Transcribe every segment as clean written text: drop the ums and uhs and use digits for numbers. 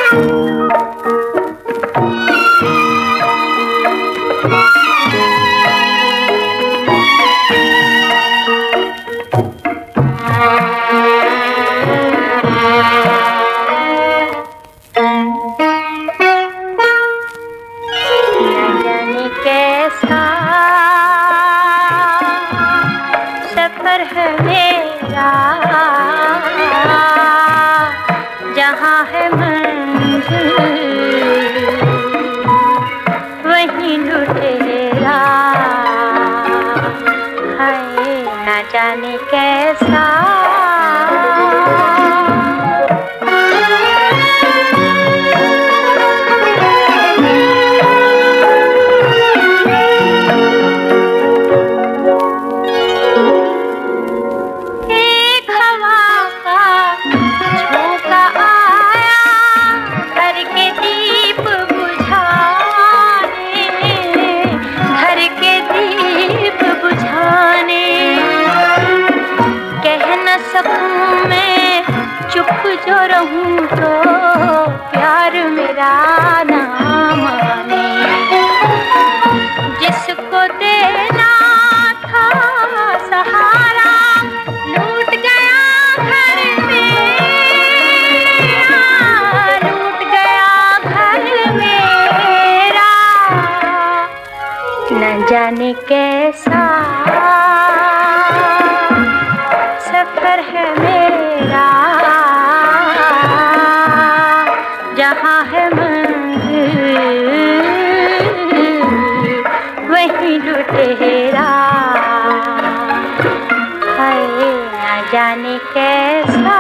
कैसा सफर है मेरा, जहाँ है मंजिल वहीं लुटेरा। हाय न जाने कैसा जो रहूं तो प्यार मेरा ना माने। जिसको देना था सहारा लूट गया घर मेरा, लूट गया घर मेरा। न जाने कैसा सफर है मेरा, जहाँ है मंजिल वहीं लुटेरा। हाय न जाने कैसा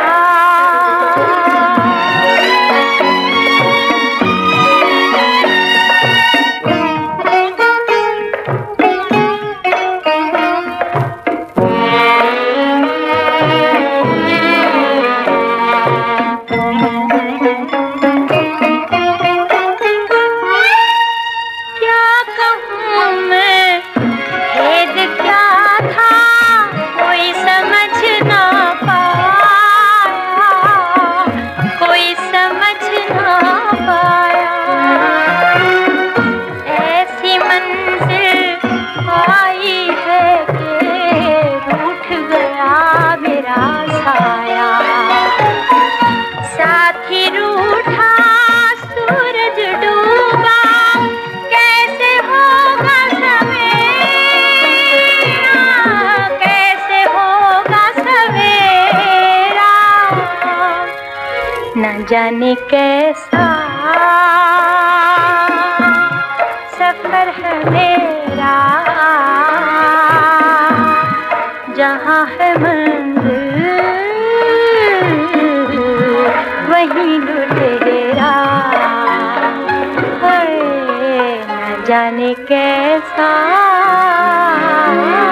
न जाने कैसा सफर है मेरा, जहाँ है मंजिल वहीं लुटेरा। हाय न जाने कैसा